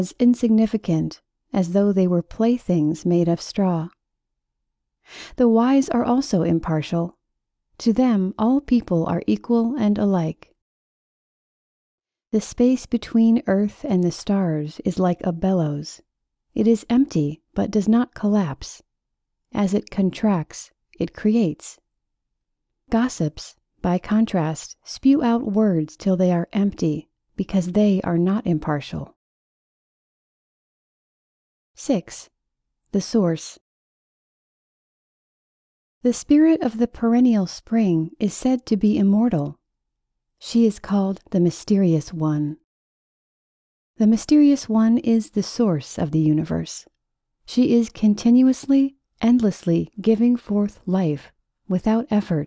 as insignificant as though they were playthings made of straw. The wise are also impartial. To them all people are equal and alike. The space between earth and the stars is like a bellows. It is empty, but does not collapse. As it contracts, it creates. Gossips, by contrast, spew out words till they are empty, because they are not impartial. 6. The Source. The spirit of the perennial spring is said to be immortal. She is called the Mysterious One. The Mysterious One is the source of the universe. She is continuously, endlessly giving forth life without effort.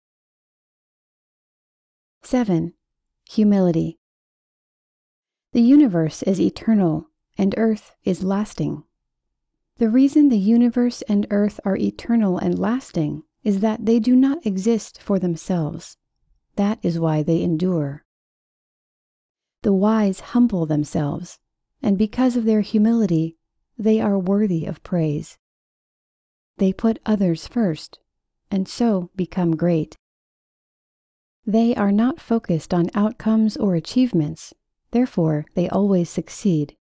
7. Humility. The universe is eternal, and earth is lasting. The reason the universe and earth are eternal and lasting is that they do not exist for themselves. That is why they endure. The wise humble themselves, and because of their humility, they are worthy of praise. They put others first, and so become great. They are not focused on outcomes or achievements, therefore they always succeed.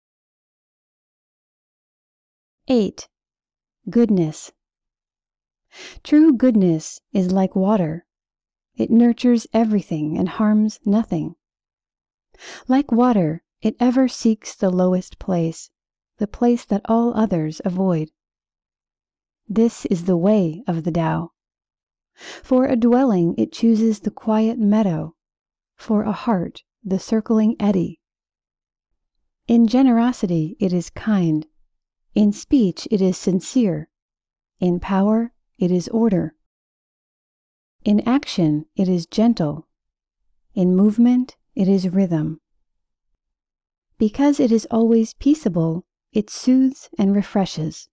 8. Goodness. True goodness is like water. It nurtures everything and harms nothing. Like water, it ever seeks the lowest place, the place that all others avoid. This is the way of the Tao. For a dwelling, it chooses the quiet meadow. For a heart, the circling eddy. In generosity, it is kind. In speech, it is sincere. In power, it is order. In action, it is gentle. In movement, it is rhythm. Because it is always peaceable, it soothes and refreshes.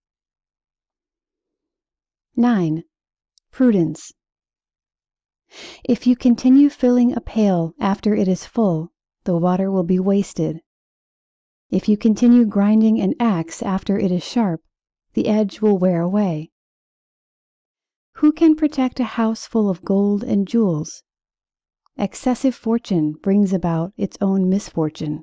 9. Prudence. If you continue filling a pail after it is full, the water will be wasted. If you continue grinding an axe after it is sharp, the edge will wear away. Who can protect a house full of gold and jewels? Excessive fortune brings about its own misfortune.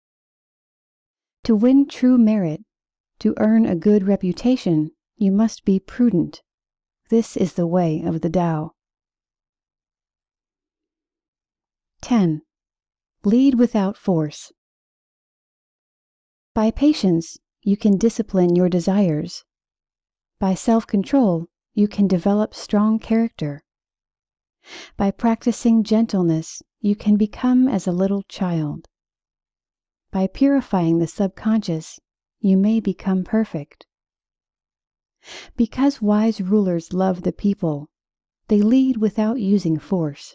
To win true merit, to earn a good reputation, you must be prudent. This is the way of the Tao. 10. Lead without force. By patience, you can discipline your desires. By self-control, you can develop strong character. By practicing gentleness, you can become as a little child. By purifying the subconscious, you may become perfect. Because wise rulers love the people, they lead without using force.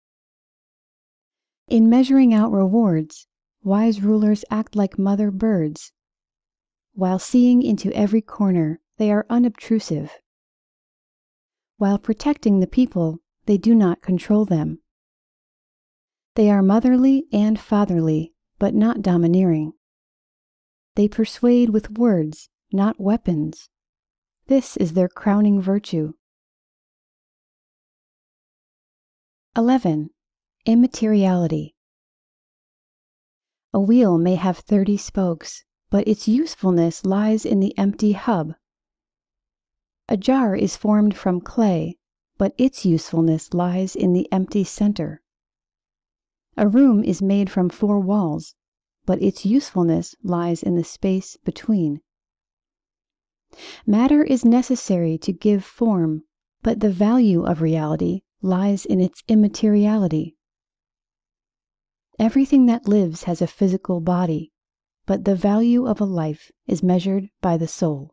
In measuring out rewards, wise rulers act like mother birds. While seeing into every corner, they are unobtrusive. While protecting the people, they do not control them. They are motherly and fatherly, but not domineering. They persuade with words, not weapons. This is their crowning virtue. 11. Immateriality. A wheel may have 30 spokes, but its usefulness lies in the empty hub. A jar is formed from clay, but its usefulness lies in the empty center. A room is made from 4 walls, but its usefulness lies in the space between. Matter is necessary to give form, but the value of reality lies in its immateriality. Everything that lives has a physical body, but the value of a life is measured by the soul.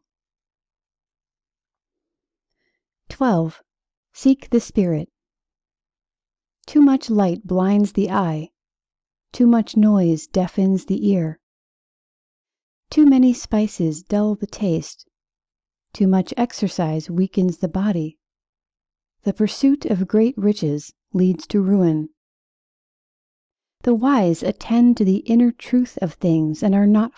12. Seek the spirit. Too much light blinds the eye. Too much noise deafens the ear. Too many spices dull the taste. Too much exercise weakens the body. The pursuit of great riches leads to ruin. The wise attend to the inner truth of things and are not